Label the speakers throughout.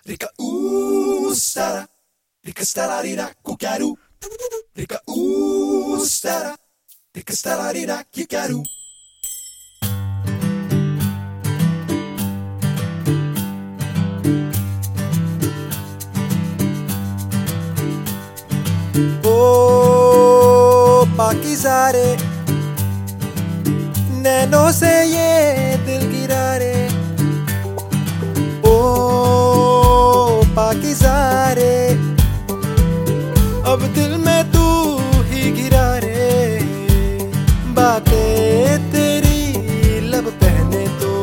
Speaker 1: Rika stara, rika stara rira kukaru. Rika stara, rika stara rira kikaru. ओ पाकीज़ा रे, नैनों से ये दिल गिरा रे। ओ पाकीज़ा रे, अब दिल में तू ही गिरा रे। बातें तेरी लब पहने तो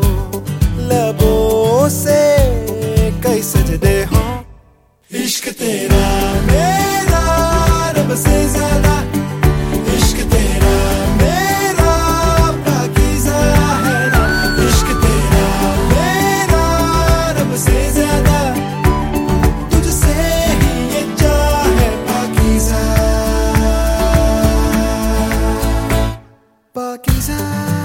Speaker 1: लबों से कई सजदे हों। इश्क तेरा मेरा रब से ज्यादा, इश्क तेरा मेरा पाकीज़ा है ना। इश्क तेरा मेरा रब से ज्यादा, तुझसे ही ये चाहे पाकीज़ा। पाकीज़ा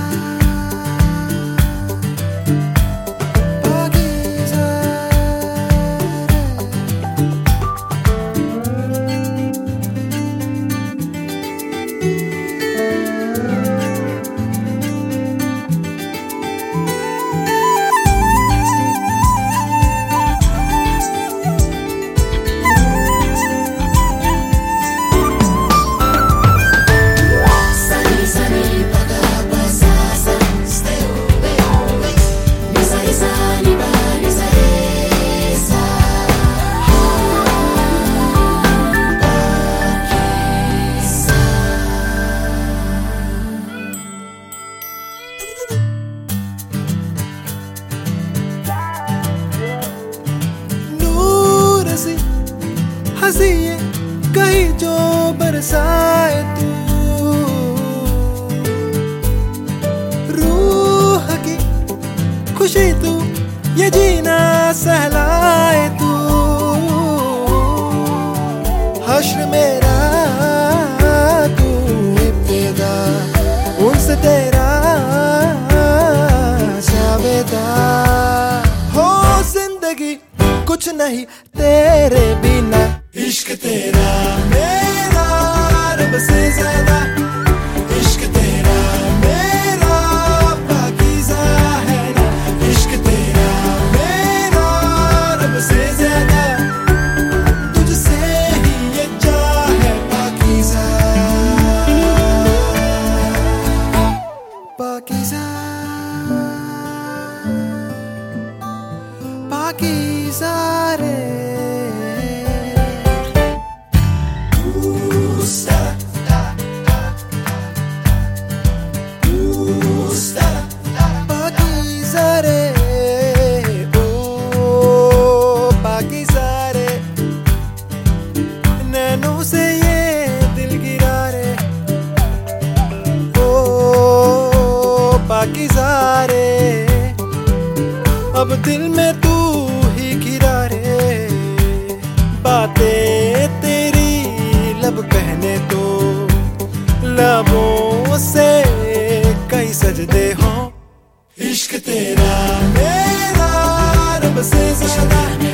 Speaker 1: हंसी ये कहीं जो बरसाए तू, रूह की खुशी तू ये जीना सहलाए तू। हश्र मेरा तू इब्तिदा, उनसे तेरा जावेदा। हो जिंदगी कुछ नहीं तेरे बिना। इश्क तेरा मेरा रब से ज्यादा, इश्क तेरा मेरा पाकीज़ा है ना। इश्क तेरा मेरा रब से ज्यादा, तुझसे ही ये चाहे पाकीज़ा। पाकीज़ा पाकीज़ा रे। नैनों से ये दिल गिरा रे। ओ पाकीज़ा रे, अब दिल में तू ही गिरा रे। बातें तेरी लब कहने तो लबों से कई सजदे हों। इश्क तेरा मेरा रब से ज्यादा।